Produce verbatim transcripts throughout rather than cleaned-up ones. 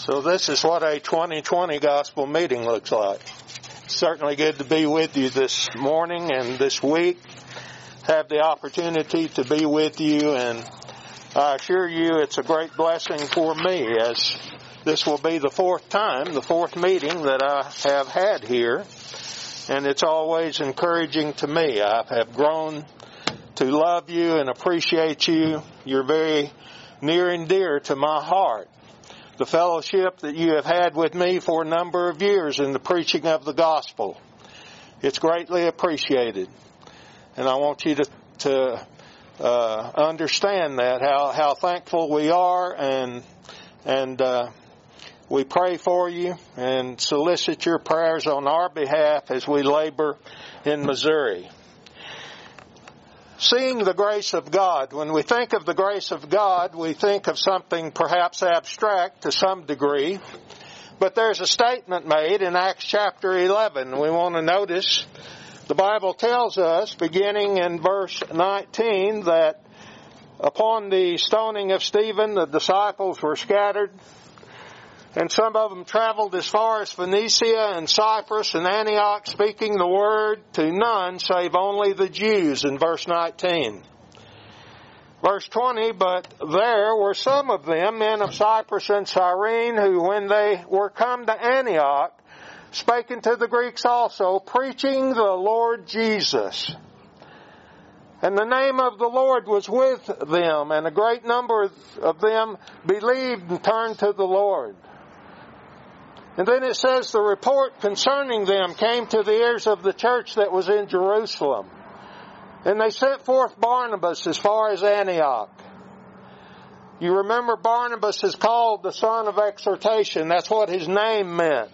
So this is what a twenty twenty gospel meeting looks like. It's certainly good to be with you this morning and this week. Have the opportunity to be with you, and I assure you it's a great blessing for me, as this will be the fourth time, the fourth meeting that I have had here, and it's always encouraging to me. I have grown to love you and appreciate you. You're very near and dear to my heart. The fellowship that you have had with me for a number of years in the preaching of the gospel, it's greatly appreciated. And I want you to, to uh, understand that, how, how thankful we are, and and uh, we pray for you and solicit your prayers on our behalf as we labor in Missouri. Seeing the grace of God. When we think of the grace of God, we think of something perhaps abstract to some degree. But there's a statement made in Acts chapter eleven. We want to notice the Bible tells us, beginning in verse nineteen, that upon the stoning of Stephen, the disciples were scattered. And some of them traveled as far as Phoenicia and Cyprus and Antioch, speaking the word to none save only the Jews, in verse nineteen. Verse twenty, but there were some of them, men of Cyprus and Cyrene, who when they were come to Antioch, spake unto the Greeks also, preaching the Lord Jesus. And the name of the Lord was with them, and a great number of them believed and turned to the Lord. And then it says the report concerning them came to the ears of the church that was in Jerusalem. And they sent forth Barnabas as far as Antioch. You remember Barnabas is called the son of exhortation. That's what his name meant.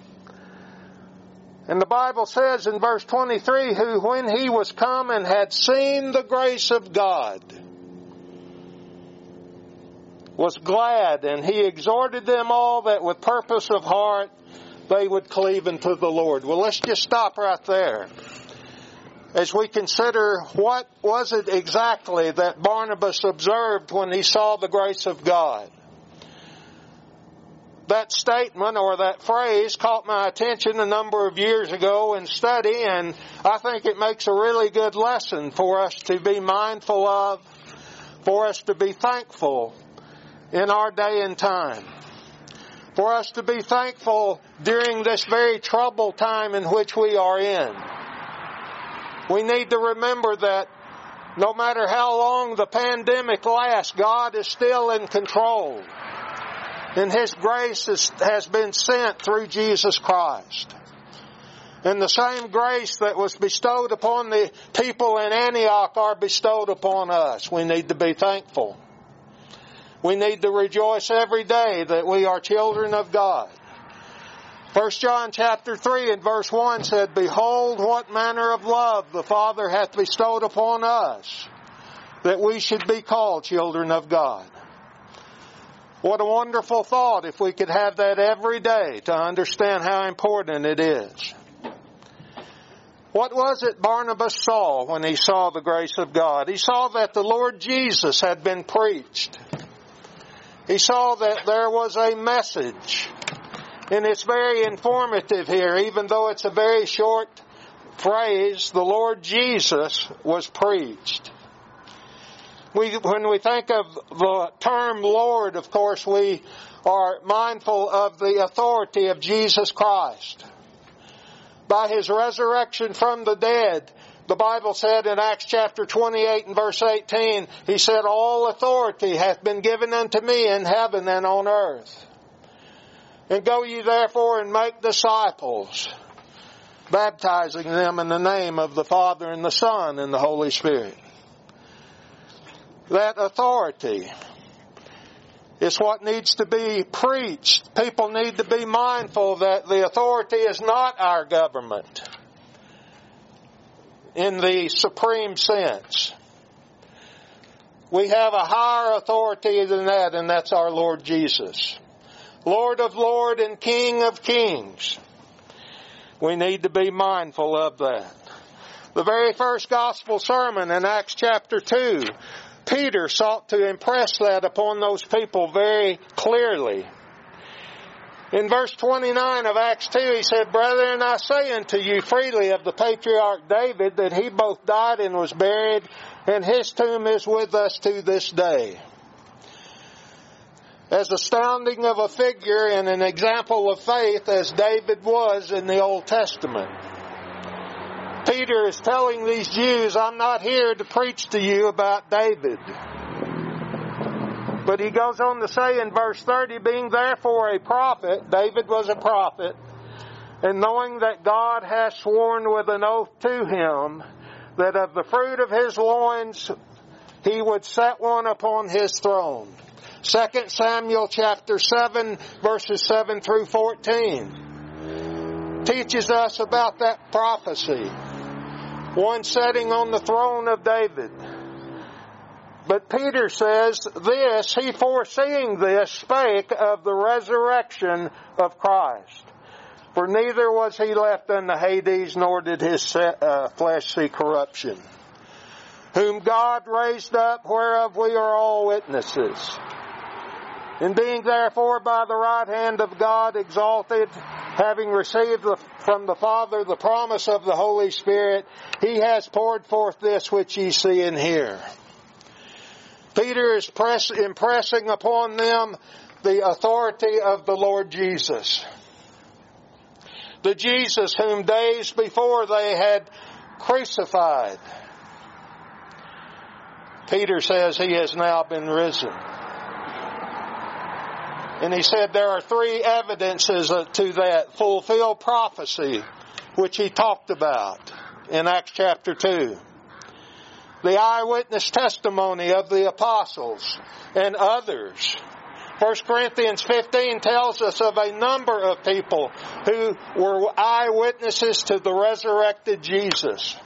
And the Bible says in verse twenty-three, who when he was come and had seen the grace of God, was glad, and he exhorted them all that with purpose of heart they would cleave unto the Lord. Well, let's just stop right there as we consider what was it exactly that Barnabas observed when he saw the grace of God. That statement or that phrase caught my attention a number of years ago in study, and I think it makes a really good lesson for us to be mindful of, for us to be thankful in our day and time. For us to be thankful during this very troubled time in which we are in. We need to remember that no matter how long the pandemic lasts, God is still in control. And His grace is, has been sent through Jesus Christ. And the same grace that was bestowed upon the people in Antioch are bestowed upon us. We need to be thankful. We need to rejoice every day that we are children of God. First John chapter three and verse one said, behold, what manner of love the Father hath bestowed upon us, that we should be called children of God. What a wonderful thought if we could have that every day to understand how important it is. What was it Barnabas saw when he saw the grace of God? He saw that the Lord Jesus had been preached. He saw that there was a message, and it's very informative here, even though it's a very short phrase. The Lord Jesus was preached. We, when we think of the term Lord, of course, we are mindful of the authority of Jesus Christ. By His resurrection from the dead, the Bible said in Acts chapter twenty-eight and verse eighteen, He said, all authority hath been given unto me in heaven and on earth. And go ye therefore and make disciples, baptizing them in the name of the Father and the Son and the Holy Spirit. That authority is what needs to be preached. People need to be mindful that the authority is not our government in the supreme sense. We have a higher authority than that, and that's our Lord Jesus. Lord of Lords and King of Kings. We need to be mindful of that. The very first gospel sermon in Acts chapter two, Peter sought to impress that upon those people very clearly. In verse twenty-nine of Acts two, he said, Brethren, I say unto you freely of the patriarch David, that he both died and was buried, and his tomb is with us to this day. As astounding of a figure and an example of faith as David was in the Old Testament, Peter is telling these Jews, I'm not here to preach to you about David. But he goes on to say in verse thirty, being therefore a prophet, David was a prophet, and knowing that God hath sworn with an oath to him, that of the fruit of his loins he would set one upon his throne. Second Samuel chapter seven, verses seven through fourteen teaches us about that prophecy. One sitting on the throne of David. But Peter says this, he foreseeing this spake of the resurrection of Christ. For neither was he left unto Hades, nor did his uh, flesh see corruption. Whom God raised up, whereof we are all witnesses. And being therefore by the right hand of God exalted, having received the, from the Father the promise of the Holy Spirit, he has poured forth this which ye see and hear. Peter is press, impressing upon them the authority of the Lord Jesus. The Jesus whom days before they had crucified. Peter says he has now been risen. And he said there are three evidences to that fulfilled prophecy which he talked about in Acts chapter two. The eyewitness testimony of the apostles and others. First Corinthians fifteen tells us of a number of people who were eyewitnesses to the resurrected Jesus.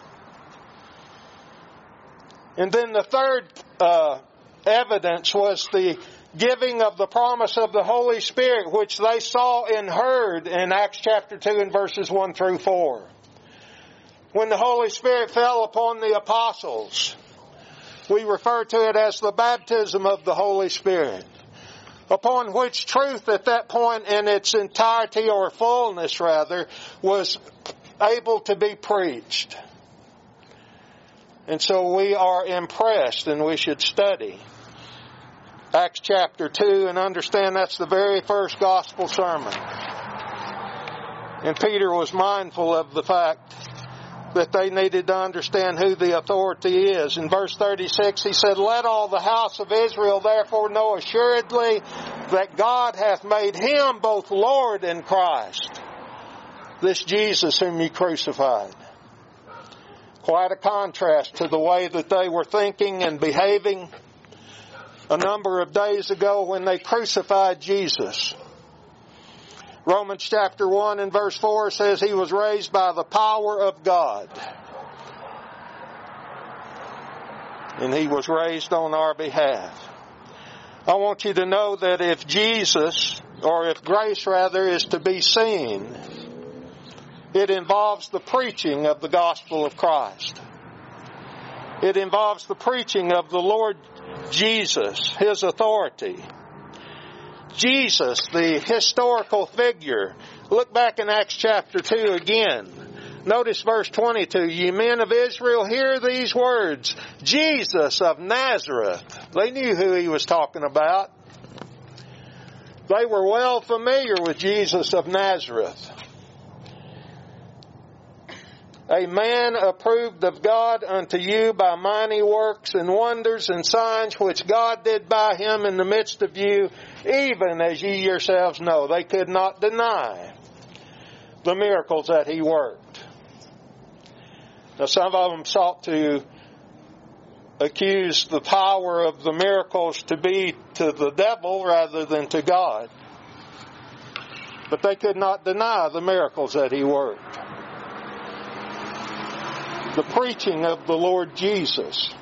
And then the third uh, evidence was the giving of the promise of the Holy Spirit, which they saw and heard in Acts chapter two and verses one through four. When the Holy Spirit fell upon the apostles, we refer to it as the baptism of the Holy Spirit, upon which truth at that point in its entirety, or fullness rather, was able to be preached. And so we are impressed, and we should study Acts chapter two and understand that's the very first gospel sermon. And Peter was mindful of the fact that they needed to understand who the authority is. In verse thirty-six, he said, Let all the house of Israel therefore know assuredly that God hath made him both Lord and Christ, this Jesus whom ye crucified. Quite a contrast to the way that they were thinking and behaving a number of days ago when they crucified Jesus. Romans chapter one and verse four says he was raised by the power of God. And he was raised on our behalf. I want you to know that if Jesus, or if grace rather, is to be seen, it involves the preaching of the gospel of Christ. It involves the preaching of the Lord Jesus, his authority. Jesus, the historical figure. Look back in Acts chapter two again. Notice verse twenty-two. Ye men of Israel, hear these words. Jesus of Nazareth. They knew who he was talking about. They were well familiar with Jesus of Nazareth. A man approved of God unto you by mighty works and wonders and signs which God did by him in the midst of you, even as ye yourselves know. They could not deny the miracles that he worked. Now some of them sought to accuse the power of the miracles to be to the devil rather than to God. But they could not deny the miracles that he worked. The preaching of the Lord Jesus.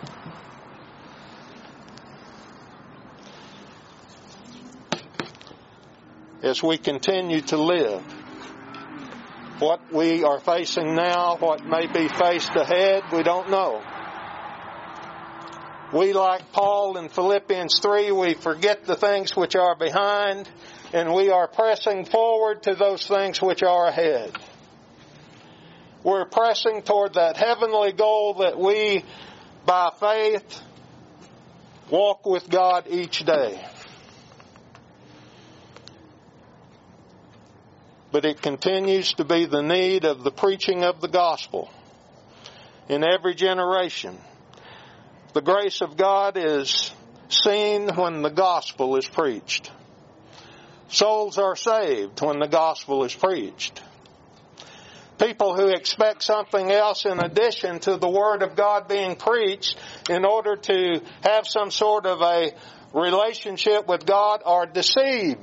As we continue to live, what we are facing now, what may be faced ahead, we don't know. We, like Paul in Philippians three, we forget the things which are behind, and we are pressing forward to those things which are ahead. We're pressing toward that heavenly goal that we, by faith, walk with God each day. But it continues to be the need of the preaching of the gospel in every generation. The grace of God is seen when the gospel is preached. Souls are saved when the gospel is preached. People who expect something else in addition to the Word of God being preached in order to have some sort of a relationship with God are deceived.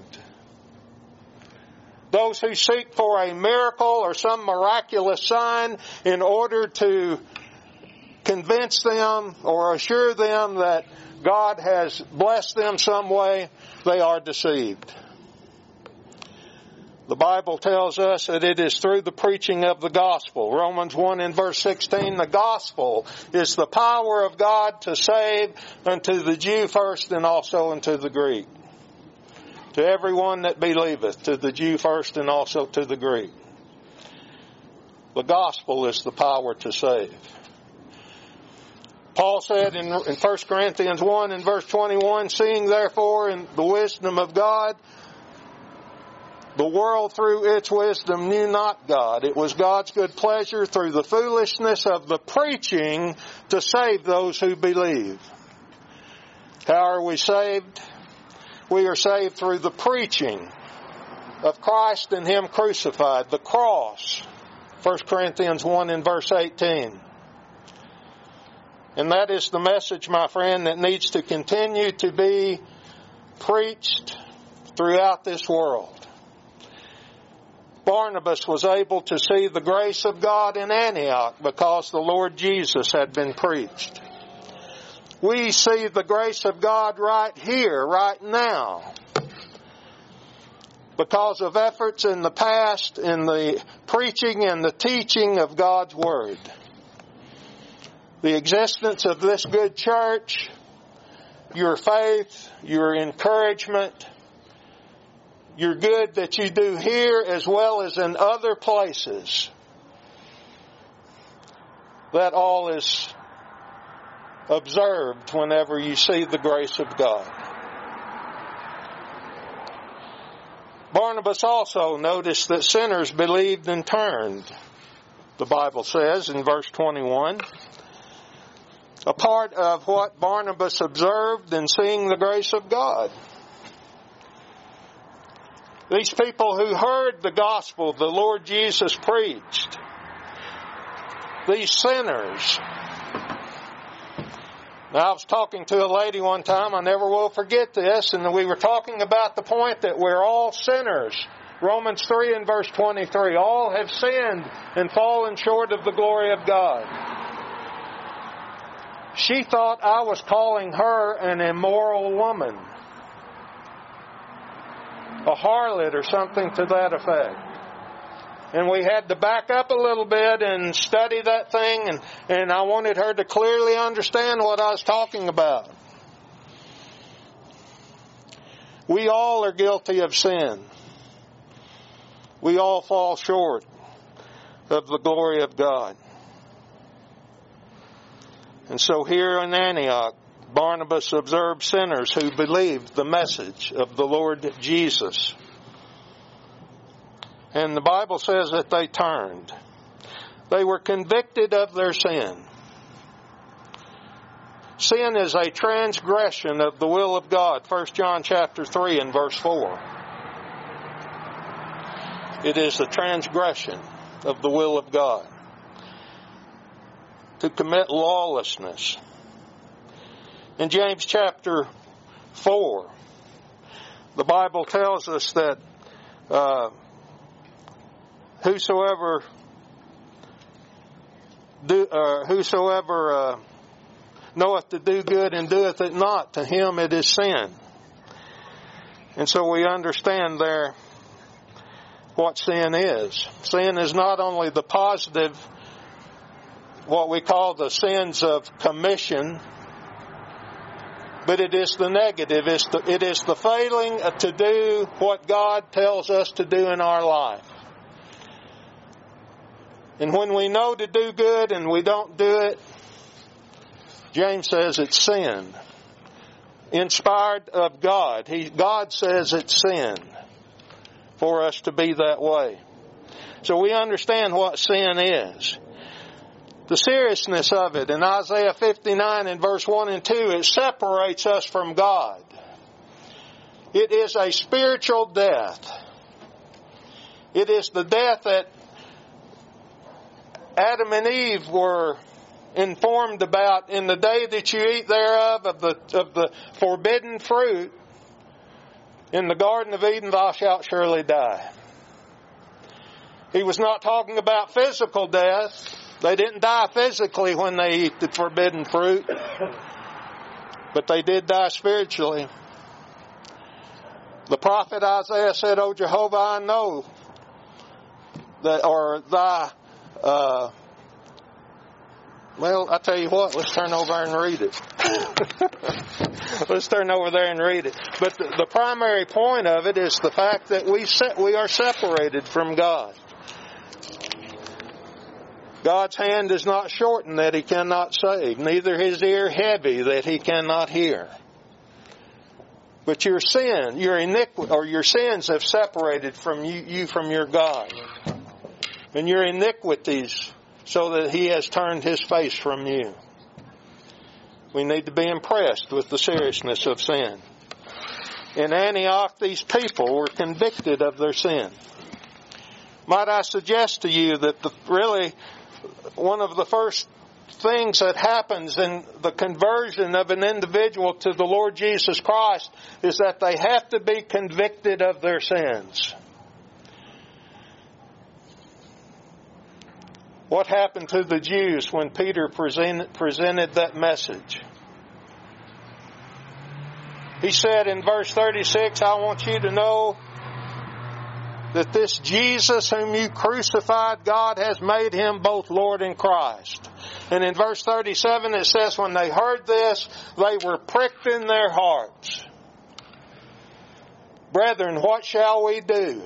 Those who seek for a miracle or some miraculous sign in order to convince them or assure them that God has blessed them some way, they are deceived. The Bible tells us that it is through the preaching of the gospel. Romans one and verse sixteen, the gospel is the power of God to save unto the Jew first and also unto the Greek. To everyone that believeth, to the Jew first and also to the Greek. The gospel is the power to save. Paul said in, in First Corinthians one and verse twenty-one, seeing therefore in the wisdom of God, the world through its wisdom knew not God. It was God's good pleasure through the foolishness of the preaching to save those who believe. How are we saved? We are saved through the preaching of Christ and Him crucified, the cross. First Corinthians one and verse eighteen. And that is the message, my friend, that needs to continue to be preached throughout this world. Barnabas was able to see the grace of God in Antioch because the Lord Jesus had been preached. We see the grace of God right here, right now, because of efforts in the past in the preaching and the teaching of God's Word. The existence of this good church, your faith, your encouragement, your good that you do here as well as in other places, that all is observed whenever you see the grace of God. Barnabas also noticed that sinners believed and turned. The Bible says in verse twenty-one, a part of what Barnabas observed in seeing the grace of God. These people who heard the gospel the Lord Jesus preached, these sinners. Now, I was talking to a lady one time, I never will forget this, and we were talking about the point that we're all sinners. Romans three and verse twenty-three, all have sinned and fallen short of the glory of God. She thought I was calling her an immoral woman, a harlot or something to that effect. And we had to back up a little bit and study that thing, and, and I wanted her to clearly understand what I was talking about. We all are guilty of sin. We all fall short of the glory of God. And so here in Antioch, Barnabas observed sinners who believed the message of the Lord Jesus. And the Bible says that they turned. They were convicted of their sin. Sin is a transgression of the will of God. First John chapter three and verse four. It is a transgression of the will of God. To commit lawlessness. In James chapter four, the Bible tells us that uh, whosoever do, uh, whosoever uh, knoweth to do good and doeth it not, to him it is sin. And so we understand there what sin is. Sin is not only the positive, what we call the sins of commission, but it is the negative. It's the, it is the failing to do what God tells us to do in our life. And when we know to do good and we don't do it, James says it's sin. Inspired of God. He, God says it's sin for us to be that way. So we understand what sin is. The seriousness of it in Isaiah fifty-nine and verse one and two, it separates us from God. It is a spiritual death. It is the death that Adam and Eve were informed about in the day that you eat thereof of the of the forbidden fruit in the Garden of Eden, thou shalt surely die. He was not talking about physical death. They didn't die physically when they eat the forbidden fruit, but they did die spiritually. The prophet Isaiah said, "O Jehovah, I know that," or thy uh, Well, I tell you what, let's turn over and read it. Let's turn over there and read it. But the, the primary point of it is the fact that we se- we are separated from God. God's hand is not shortened that He cannot save, neither His ear heavy that He cannot hear. But your sin, your iniquity, or your sins have separated from you, you from your God, and your iniquities, so that He has turned His face from you. We need to be impressed with the seriousness of sin. In Antioch, these people were convicted of their sin. Might I suggest to you that the, really one of the first things that happens in the conversion of an individual to the Lord Jesus Christ is that they have to be convicted of their sins. What happened to the Jews when Peter present, presented that message? He said in verse thirty-six, I want you to know that this Jesus whom you crucified, God has made Him both Lord and Christ. And in verse thirty-seven it says, when they heard this, they were pricked in their hearts. Brethren, what shall we do?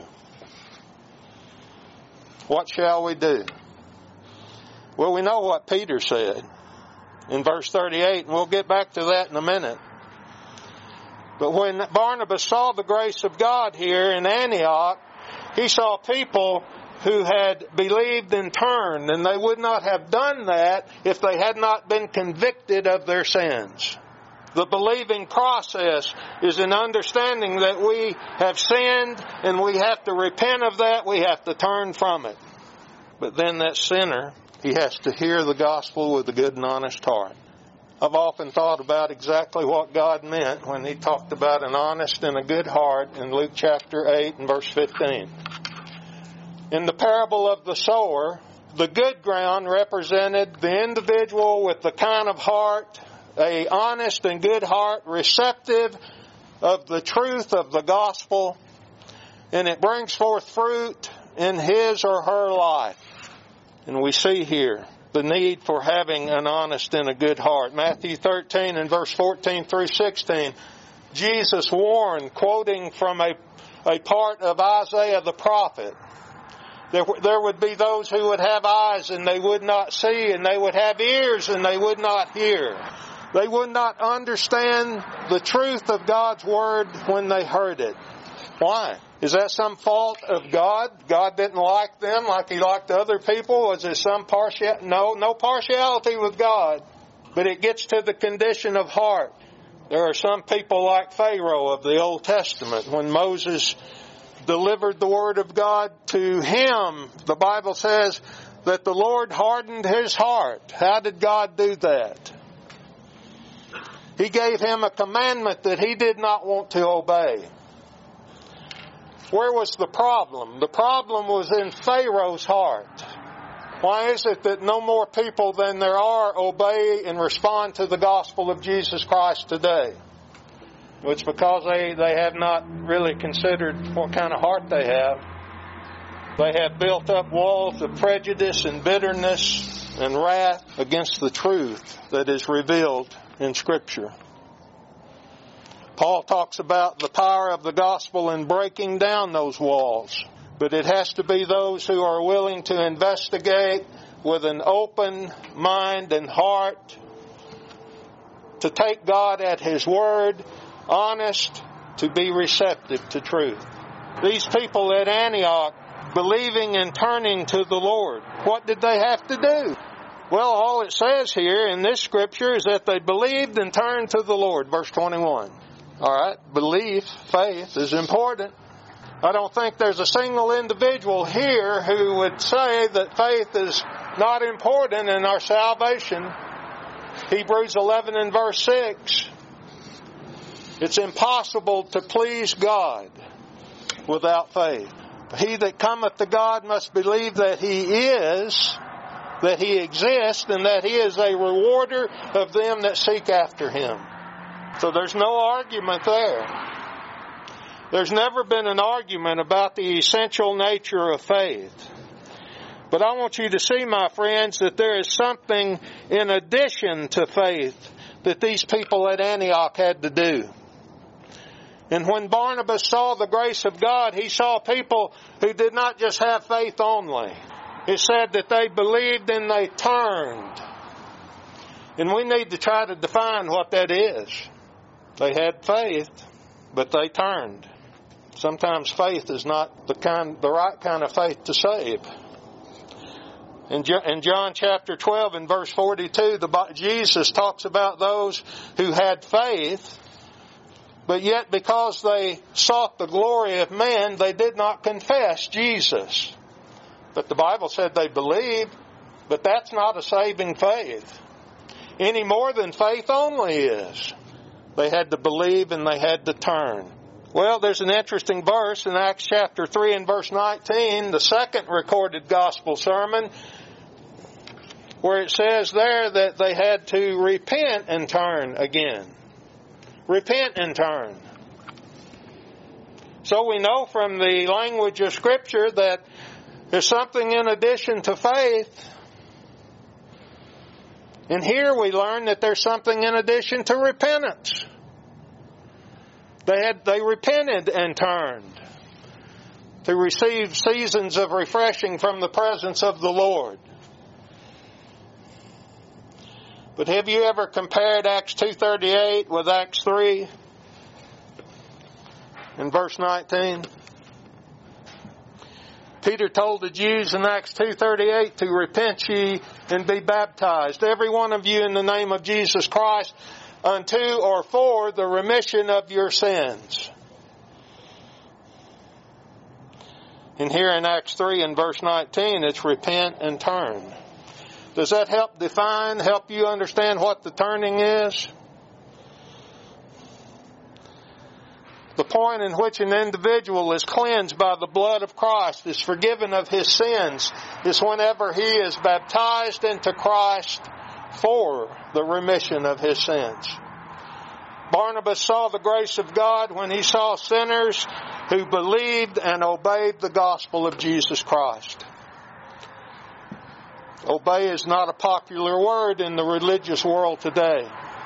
What shall we do? Well, we know what Peter said in verse thirty-eight, and we'll get back to that in a minute. But when Barnabas saw the grace of God here in Antioch, he saw people who had believed and turned, and they would not have done that if they had not been convicted of their sins. The believing process is an understanding that we have sinned and we have to repent of that, we have to turn from it. But then that sinner, he has to hear the gospel with a good and honest heart. I've often thought about exactly what God meant when He talked about an honest and a good heart in Luke chapter eight and verse fifteen. In the parable of the sower, the good ground represented the individual with the kind of heart, a honest and good heart, receptive of the truth of the gospel, and it brings forth fruit in his or her life. And we see here the need for having an honest and a good heart. Matthew thirteen and verse fourteen through sixteen, Jesus warned, quoting from a, a part of Isaiah the prophet, there, there would be those who would have eyes and they would not see, and they would have ears and they would not hear. They would not understand the truth of God's Word when they heard it. Why? Is that some fault of God? God didn't like them like He liked other people? Was there some partiality? No, no partiality with God. But it gets to the condition of heart. There are some people like Pharaoh of the Old Testament. When Moses delivered the Word of God to him, the Bible says that the Lord hardened his heart. How did God do that? He gave him a commandment that he did not want to obey. Where was the problem? The problem was in Pharaoh's heart. Why is it that no more people than there are obey and respond to the gospel of Jesus Christ today? Well, it's because they, they have not really considered what kind of heart they have. They have built up walls of prejudice and bitterness and wrath against the truth that is revealed in Scripture. Paul talks about the power of the gospel in breaking down those walls. But it has to be those who are willing to investigate with an open mind and heart, to take God at His word, honest, to be receptive to truth. These people at Antioch, believing and turning to the Lord, what did they have to do? Well, all it says here in this scripture is that they believed and turned to the Lord, verse twenty-one. All right, belief, faith is important. I don't think there's a single individual here who would say that faith is not important in our salvation. Hebrews eleven and verse six. It's impossible to please God without faith. He that cometh to God must believe that He is, that He exists, and that He is a rewarder of them that seek after Him. So there's no argument there. There's never been an argument about the essential nature of faith. But I want you to see, my friends, that there is something in addition to faith that these people at Antioch had to do. And when Barnabas saw the grace of God, he saw people who did not just have faith only. It said that they believed and they turned. And we need to try to define what that is. They had faith, but they turned. Sometimes faith is not the kind, the right kind of faith to save. In John chapter twelve and verse forty-two, the, Jesus talks about those who had faith, but yet because they sought the glory of man, they did not confess Jesus. But the Bible said they believed, but that's not a saving faith. Any more than faith only is. They had to believe and they had to turn. Well, there's an interesting verse in Acts chapter three and verse nineteen, the second recorded gospel sermon, where it says there that they had to repent and turn again. Repent and turn. So we know from the language of Scripture that there's something in addition to faith. And here we learn that there's something in addition to repentance. They had, they repented and turned to receive seasons of refreshing from the presence of the Lord. But have you ever compared Acts two thirty-eight with Acts three in verse nineteen? Peter told the Jews in Acts two thirty-eight to repent ye and be baptized, every one of you in the name of Jesus Christ, unto or for the remission of your sins. And here in Acts three and verse nineteen, it's repent and turn. Does that help define, help you understand what the turning is? The point in which an individual is cleansed by the blood of Christ, is forgiven of his sins, is whenever he is baptized into Christ for the remission of his sins. Barnabas saw the grace of God when he saw sinners who believed and obeyed the gospel of Jesus Christ. Obey is not a popular word in the religious world today.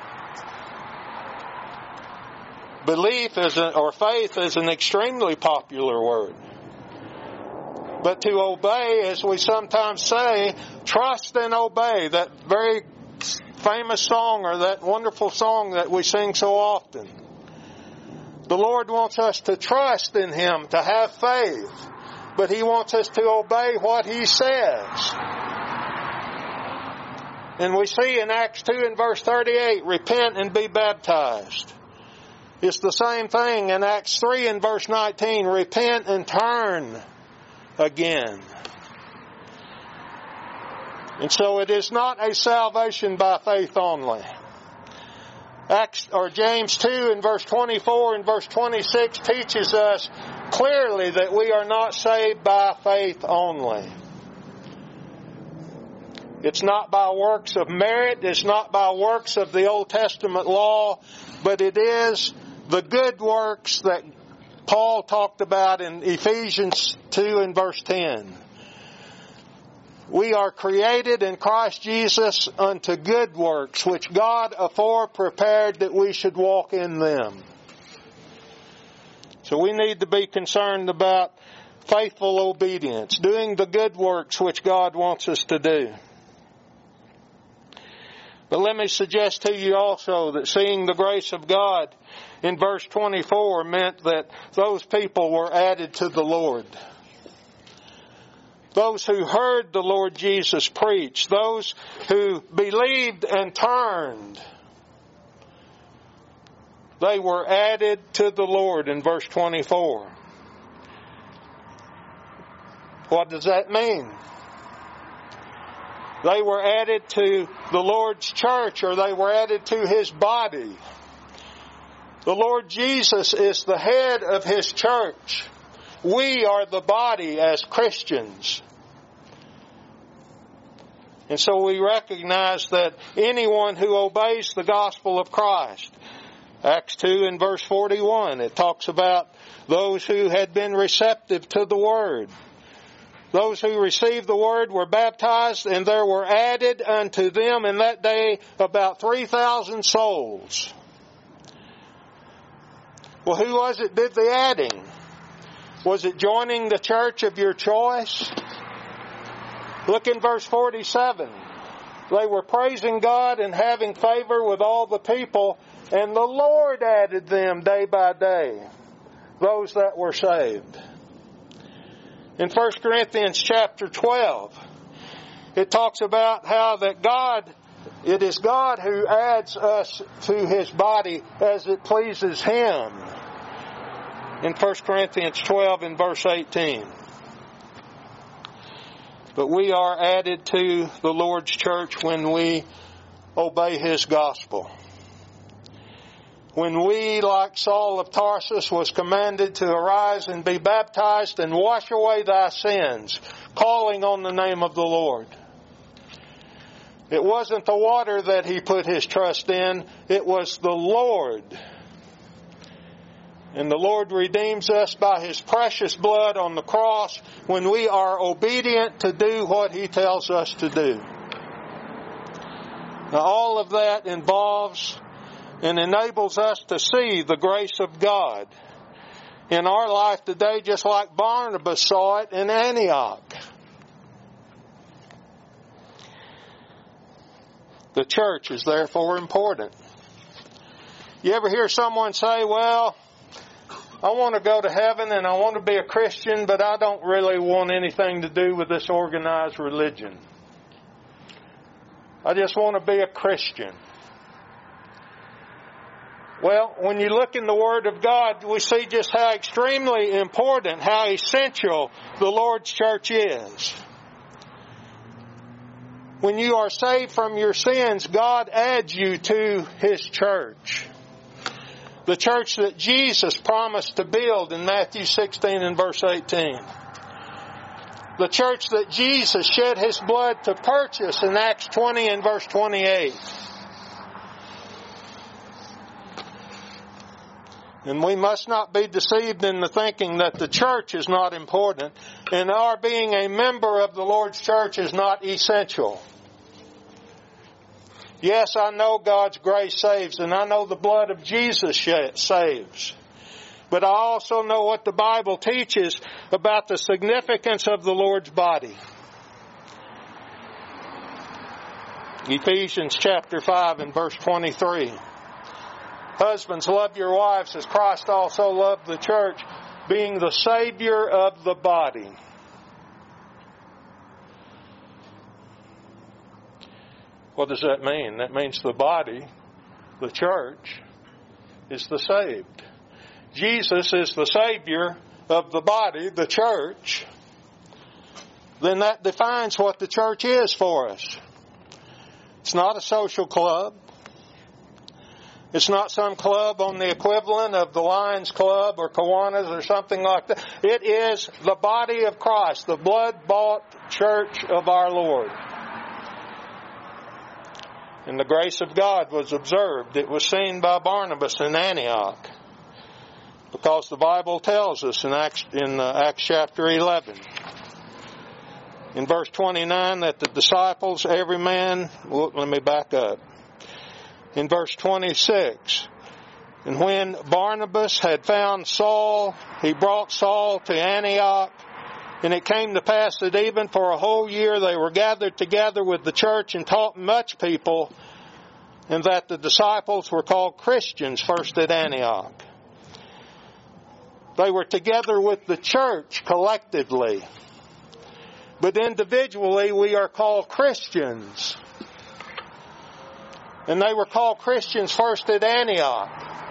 Belief is a, or faith is an extremely popular word. But to obey, as we sometimes say, trust and obey, that very famous song or that wonderful song that we sing so often. The Lord wants us to trust in Him, to have faith, but He wants us to obey what He says. And we see in Acts two and verse thirty-eight, repent and be baptized. It's the same thing in Acts three and verse nineteen, repent and turn again. And so it is not a salvation by faith only. Acts or James two and verse twenty-four and verse twenty-six teaches us clearly that we are not saved by faith only. It's not by works of merit. It's not by works of the Old Testament law. But it is the good works that Paul talked about in Ephesians two and verse ten. We are created in Christ Jesus unto good works, which God afore prepared that we should walk in them. So we need to be concerned about faithful obedience, doing the good works which God wants us to do. But let me suggest to you also that seeing the grace of God in verse twenty-four meant that those people were added to the Lord. Those who heard the Lord Jesus preach, those who believed and turned, they were added to the Lord in verse twenty-four. What does that mean? They were added to the Lord's church, or they were added to His body. The Lord Jesus is the head of His church. We are the body as Christians. And so we recognize that anyone who obeys the gospel of Christ, Acts two and verse forty-one, it talks about those who had been receptive to the Word. Those who received the Word were baptized, and there were added unto them in that day about three thousand souls. Well, who was it did the adding? Was it joining the church of your choice? Look in verse forty-seven. They were praising God and having favor with all the people, and the Lord added them day by day, those that were saved. In First Corinthians chapter twelve, it talks about how that God, it is God who adds us to His body as it pleases Him. In First Corinthians twelve and verse eighteen. But we are added to the Lord's church when we obey His gospel. When we, like Saul of Tarsus, was commanded to arise and be baptized and wash away thy sins, calling on the name of the Lord. It wasn't the water that he put his trust in, it was the Lord. And the Lord redeems us by His precious blood on the cross when we are obedient to do what He tells us to do. Now, all of that involves and enables us to see the grace of God in our life today, just like Barnabas saw it in Antioch. The church is therefore important. You ever hear someone say, well, I want to go to heaven and I want to be a Christian, but I don't really want anything to do with this organized religion. I just want to be a Christian. Well, when you look in the Word of God, we see just how extremely important, how essential the Lord's church is. When you are saved from your sins, God adds you to His church. The church that Jesus promised to build in Matthew sixteen and verse eighteen. The church that Jesus shed His blood to purchase in Acts twenty and verse twenty-eight. And we must not be deceived in the thinking that the church is not important and our being a member of the Lord's church is not essential. Yes, I know God's grace saves, and I know the blood of Jesus saves. But I also know what the Bible teaches about the significance of the Lord's body. Ephesians chapter five and verse twenty-three. Husbands, love your wives as Christ also loved the church, being the Savior of the body. What does that mean? That means the body, the church, is the saved. Jesus is the Savior of the body, the church. Then that defines what the church is for us. It's not a social club. It's not some club on the equivalent of the Lions Club or Kiwanis or something like that. It is the body of Christ, the blood-bought church of our Lord. And the grace of God was observed. It was seen by Barnabas in Antioch. Because the Bible tells us in Acts, in uh, Acts chapter eleven, in verse twenty-nine, that the disciples, every man, well, let me back up. In verse twenty-six, And when Barnabas had found Saul, he brought Saul to Antioch. And it came to pass that even for a whole year they were gathered together with the church and taught much people, and that the disciples were called Christians first at Antioch. They were together with the church collectively. But individually we are called Christians. And they were called Christians first at Antioch,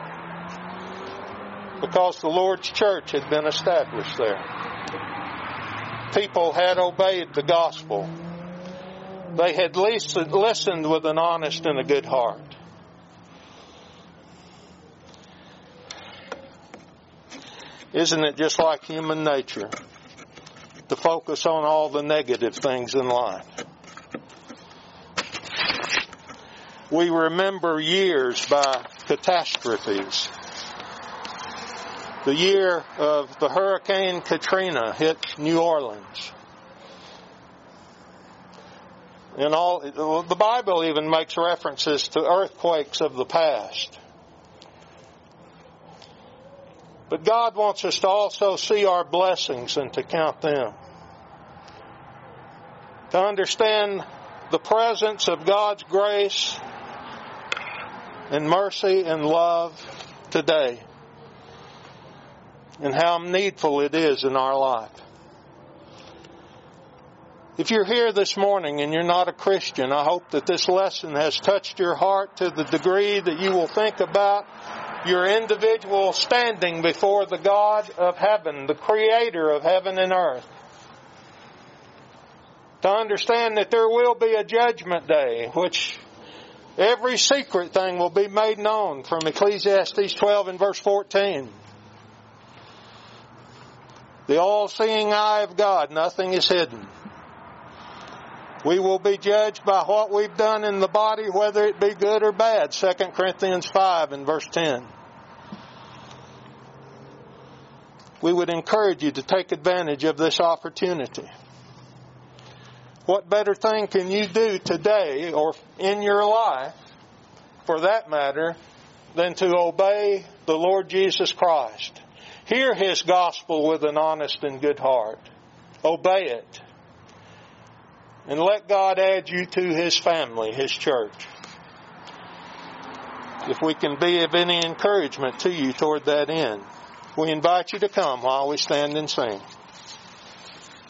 because the Lord's church had been established there. People had obeyed the gospel. They had listened with an honest and a good heart. Isn't it just like human nature to focus on all the negative things in life? We remember years by catastrophes. The year of the Hurricane Katrina hit New Orleans. And all the Bible even makes references to earthquakes of the past. But God wants us to also see our blessings and to count them. To understand the presence of God's grace and mercy and love today, and how needful it is in our life. If you're here this morning and you're not a Christian, I hope that this lesson has touched your heart to the degree that you will think about your individual standing before the God of heaven, the Creator of heaven and earth. To understand that there will be a judgment day, which every secret thing will be made known, from Ecclesiastes twelve and verse fourteen. The all-seeing eye of God, nothing is hidden. We will be judged by what we've done in the body, whether it be good or bad. Second Corinthians five and verse ten. We would encourage you to take advantage of this opportunity. What better thing can you do today or in your life, for that matter, than to obey the Lord Jesus Christ? Hear His gospel with an honest and good heart. Obey it. And let God add you to His family, His church. If we can be of any encouragement to you toward that end, we invite you to come while we stand and sing.